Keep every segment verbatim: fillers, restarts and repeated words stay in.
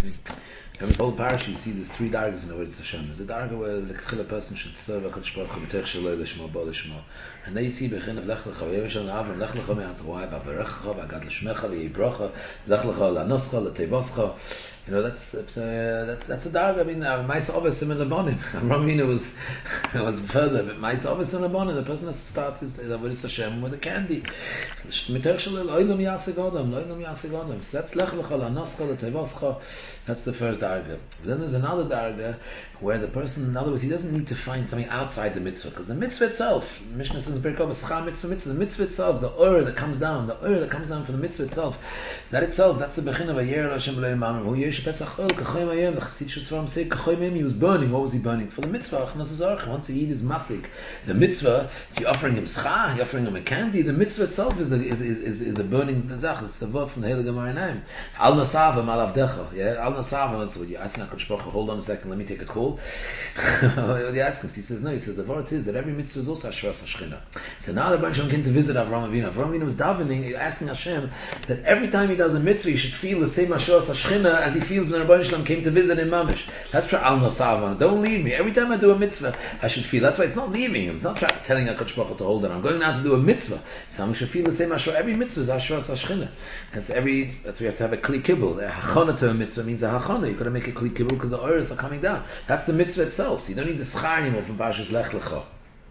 interesting. Every whole parish you see there's three dargas in the Avodas Hashem. There's a darga where the Ketchila person should serve a Kodesh Baruch Hu b'tech shaloi l'shmo bo l'shmo. And then you see b'chin of Lech Lecha v'yevish al Avram Lech Lecha me'atzroai ba'varechacha ba'gad l'shmecha v'yei brocha Lech Lecha la'noscha l'tevoscha. You know, that's that's, uh, that's that's a darga. I mean, Ma'aseh Avos in Lebanon. Ramina was was further, but Ma'aseh Avos in Lebanon. The person has to start his Avodas Hashem with a candy. Mitech shaloi lo'ilum yaseg adam, lo'ilum yaseg adam. So that's Lech Lecha la'noscha l'tevoscha. That's the first darga. Then there's another darga where the person, in other words, he doesn't need to find something outside the mitzvah, because the mitzvah itself, Mishnah says, Schar mitzvah mitzvah, the mitzvah itself, the oir that comes down, the oir that comes down from the mitzvah itself, that itself, that's the bechin of a yer Hashem b'lei mamrim. Hu yesh pesach oil k'choyim ayem. The Chassid Shusvarim say k'choyim ayem. He was burning. What was he burning? For the mitzvah. Once he eat his masik, the mitzvah. So you're offering him schar, you're offering him a candy. The mitzvah itself is the is is is, is the burning zach. It's the word from the Heilige Gemara. Al nasav mal avdecha. Yeah, al nasav. That's what you ask. Hold on a second. Let me take a call. What do you ask him? He says no. He says the word is that every mitzvah is also Ashras Hashchina. So now the bunch of them came to visit Avraham Avinu. Avraham Avinu was davening, asking Hashem that every time he does a mitzvah, he should feel the same Ashras Hashchina as he feels when Rabban Shalom came to visit in Mamish. That's for Al Nasavan. Don't leave me. Every time I do a mitzvah, I should feel. That's why it's not leaving him. It's not trying, telling HaKadosh Baruch Hu to hold on. I'm going now to do a mitzvah. So I should feel the same Ashras. Every mitzvah is Ashras Hashchina. That's every. That's why you have to have a kli kibbul. The hachana to a mitzvah means a hachana. You've got to make a kli kibbul because the oirs are coming down. That's the mitzvah itself. So you don't need the schar anymore from Parshas Lech Lecha.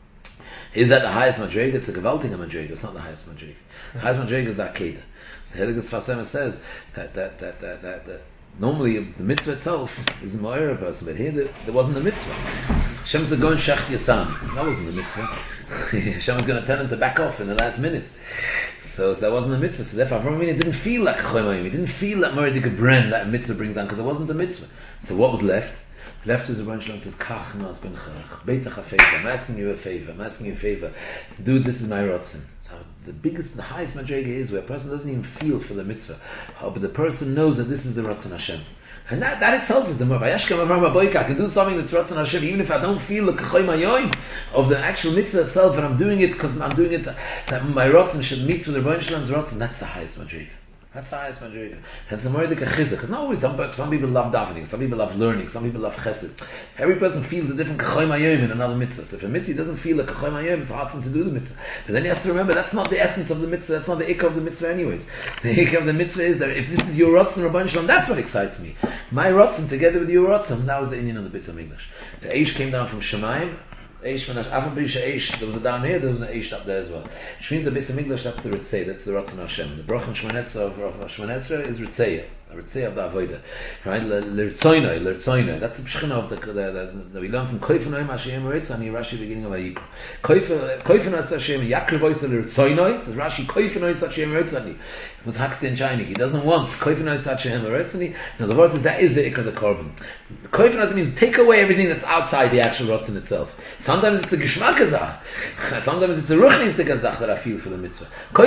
Is that the highest madrega? It's a gewaltige madrega. It's not the highest madrega. The highest madrega is the Akedah. So Heilige Sfas Emes says that that that that that, that normally the mitzvah itself is a moira person, but here there, there wasn't the mitzvah. Hashem said, "Go and shech your son." That wasn't the mitzvah. Hashem was going to tell him to back off in the last minute. So, so that wasn't the mitzvah. So therefore, Avraham Avinu didn't feel like choymayim. He didn't feel that moridika bren that mitzvah brings down because it wasn't the mitzvah. So what was left? Left is the Rebbeinu Shalom says, Kach nas ben charach, beitach a favor. I'm asking you a favor. I'm asking you a favor. Dude, this is my rotzen. So the biggest, the highest madrega is where a person doesn't even feel for the mitzvah, oh, but the person knows that this is the rotzen Hashem. And that, that itself is the more. I can do something that's rotzen Hashem, even if I don't feel the kachoy mayoim of the actual mitzvah itself, and I'm doing it because I'm doing it that my rotzen should meet with the Rebbeinu Shalom's rotzen. That's the highest madrega. That's the highest madrega. And some moedik a chizuk. Because not always. Some, some people love davening. Some people love learning. Some people love chesed. Every person feels a different kachoy mayom in another mitzvah. So if a mitzvah doesn't feel a kachoy mayom, it's hard for him to do the mitzvah. But then he has to remember that's not the essence of the mitzvah. That's not the ikka of the mitzvah, anyways. The ikka of the mitzvah is that if this is your rotzen Rabban Shalom, that's what excites me. My rotzen together with your rotzen. That was the Indian of the Beit Hamikdash. The Eish came down from Shemayim. Eish Manash, Afan B'Isha Eish. There was a down here, there was an Eish up there as well. Which means the Beis Hamikdash, that's the Ritzei, that's the Ratzon Hashem. The Brach and Shmonesra of Shmonesra is Ritzei, a Ritzei of the Avodah. Right? L'Ritzoinoi, L'Ritzoinoi. That's the Pshchina of the, that we learn from Koifenoi Mashiach Ritzah and Rashi beginning of Vayikra. Koifenoi Hashem, Yakriv Oisa L'Ritzoinoi, says Rashi, Koifenoi Hashem Ritzani. It was Hakste in China. He doesn't want Koifenoi Hashem Ritzani. Now the word says that is the Ikka of the Korban. Koifenoi means take away everything that's outside the actual Ratzon itself. Sometimes it's a geschmackazach. Sometimes it's a ruchnistik azach that I feel for the mitzvah.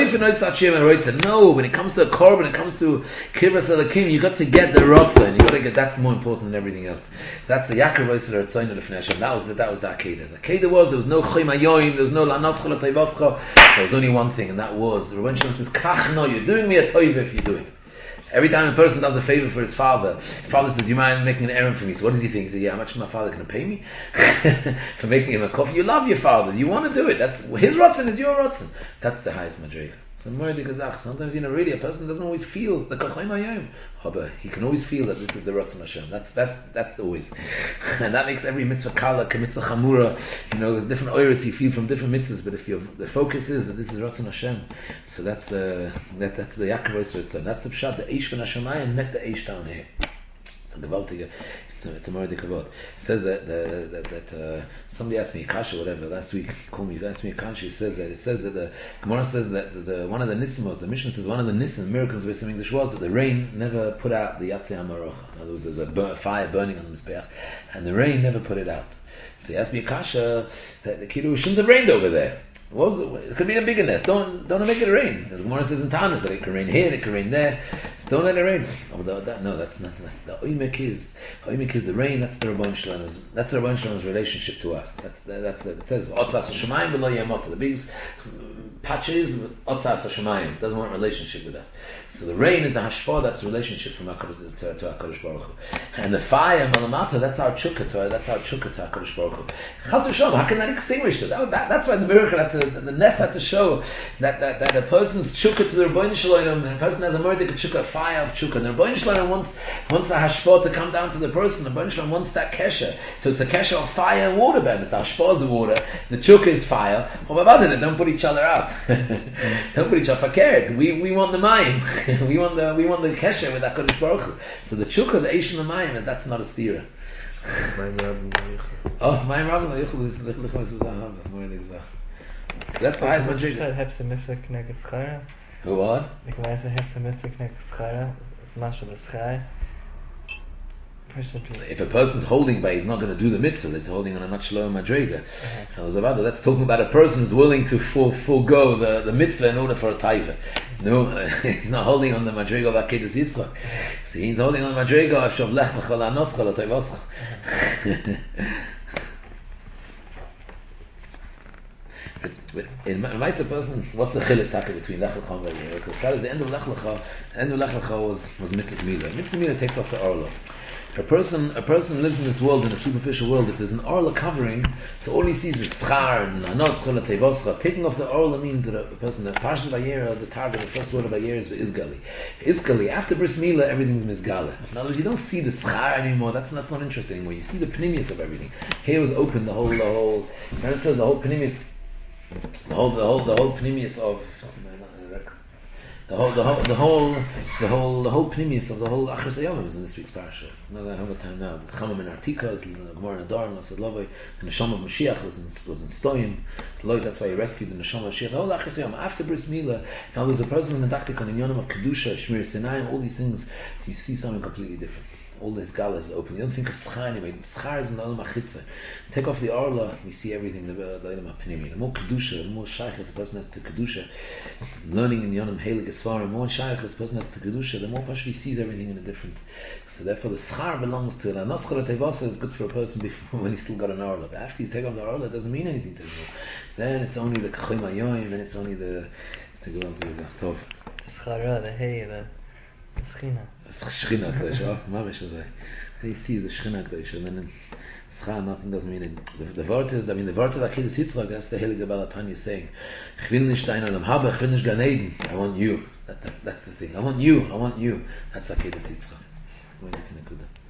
No, when it comes to a korban, when it comes to kibbutz alakim, you got to get the rotzah, and you got to get that's more important than everything else. That's the yakar voice of the tzayna lefnei Hashem. That was the, that was the akedah. The akedah was there was no chaymayoim, there was no lanatzcha l'tayvascha. There was only one thing, and that was the Rebbeinu Shalom says, "Kach no, you're doing me a toiv if you do it." Every time a person does a favor for his father, his father says, "Do you mind making an errand for me?" So what does he think? He says, "Yeah, how much is my father going to pay me for making him a coffee?" You love your father. You want to do it. That's his rotzen is your rotzen. That's the highest madrega. So sometimes, you know, really, a person doesn't always feel the kachayim hayom, but he can always feel that this is the rotzen Hashem. That's that's that's always, and that makes every mitzvah kala, mitzvah chamura. You know, there's different oiros you feel from different mitzvahs, but if your the focus is that this is rotzen Hashem, so that's the that that's the yaakov oiser. So that's the pshat. The eish ben Hashemayim met the eish down here. It's a gewaltige, it's a, it's a moedik avot. It says that that, that, that uh, somebody asked me a kasha, whatever, last week, he called me, he asked me a kasha, he says that, it says that the Gemara says that the, one of the nissimos, the mission says one of the nissim, miracles of English was that the rain never put out the yatzei hamarocha. In other words, there's a bur- fire burning on the mizbeach, and the rain never put it out. So he asked me a kasha, that the kiddu shouldn't have rained over there. What was it? It could be a bigger nest. Don't don't make it rain. As Gemara says in Tanis that it can rain here, and it can rain there. So don't let it rain. Oh, that, that, no, that's not. That's the oimek is. Oimek is the rain. That's the Rabban Shalom's. That's the Rabban Shalom's relationship to us. That's the, that's the, it says otzas hashemayim v'lo yamot. The biggest patch is otzas hashemayim. Doesn't want a relationship with us. So the rain is the hashpah, that's the relationship from HaKadosh to, to HaKadosh Baruch Hu. And the fire, malamata, that's our chukka to that's our chukka to HaKadosh Baruch Hu. Chas v'shalom, how can that extinguish it? That, that, that's why the miracle had to, the Ness had to show that, that, that a person's chukka to the Rebbeinu Shalom, a person has a murder chukka, fire of chukka. And the Rebbeinu Shalom wants, wants the hashpah to come down to the person. The Rebbeinu Shalom wants that kesher. So it's a kesher of fire and water, Ben. It's the hashpah is the water, the chukka is fire. Oh, about it, don't put each other out. Don't put each other fakert. We we want the mayim. we want the we want the kesher with HaKadosh Baruch Hu. So the chukka, the eish and the mayim, is that's not a stira. Oh, mayim rabbi no yichul is lichmas zahav. That's more than exact. That's the highest madriga. Said hefsemissa kneged chayra. Who what? The Gemara said hefsemissa kneged chayra. It's mashal b'schai. If a person's holding by, he's not going to do the mitzvah. It's holding on a much lower madriga. Uh-huh. That's talking about a person who's willing to for, forego the, the mitzvah in order for a taiva. No, he's not holding on the madriga of Akedas Yitzchak. See, he's holding on the madriga of Shav Lech L'chol Anoscha L'Toivoscha. In Maisa person, what's the chilek taka between Lech L'cha and Yeruch? Because the end of Lech L'cha, the end of Lech L'cha was was mitzvah milah. Mitzvah milah takes off the orla. A person, a person lives in this world, in a superficial world. If there's an orla covering, so all he sees is schar and anos chol tevoscha. Taking off the orla means that a, a person, the Parshas Vayera, the target, the first word of Vayera is Izgali. Izgali. After bris milah, everything's misgala. In other words, you don't see the schar anymore. That's not, not interesting anymore. You see the pnimius of everything. Here was open the whole, the whole. And it says the whole pnimius, the whole, the whole, the whole pnimius of. The whole, the whole, the whole, the whole, the whole pnimius of the whole Achros Hayomim is in this week's parasha. I'm not going to have the time now. The Chamam in Artika, the Gemara in Adar, and Asad Lovay, the Neshama of Mashiach was in was in Stoyim. Lloyd, that's why he rescued the Neshama of Mashiach. The whole Achros Hayomim after Bris Milah. Now there's a person in the Daktik on the Yonim of Kedusha, Shmir Sinayim, all these things. You see something completely different. All this gala is open. You don't think of schar anyway. Schar is in the Olam HaChitza. Take off the orla, we see everything. The Olam HaPnimi. The more kedusha, the more shaykhs a person has to kedusha. Learning in Yonim Heilig Esfar, the more shaykhs a person has to kedusha, the more he sees everything in a different. So therefore, the schar belongs to the Noschol Tevasa is good for a person before when he's still got an orla. But after he's taken off the orla, it doesn't mean anything to him. Then it's only the Kachim Ayoim. Then it's only the the go on to the Tov. Schara, the hay, the Schina. Shechina Kadosh, oh, mamish is like, he sees the Shechina Kadosh, and then Schar, nothing doesn't mean it. The, the word is, I mean, the word of Akedas Yitzchak, that's the Heilige Baal HaTanya is saying, Ich will nicht dein Olam Haba, ich will nicht Gan Eden. I want you. That, that, that's the thing. I want you, I want you. That's Akedas Yitzchak.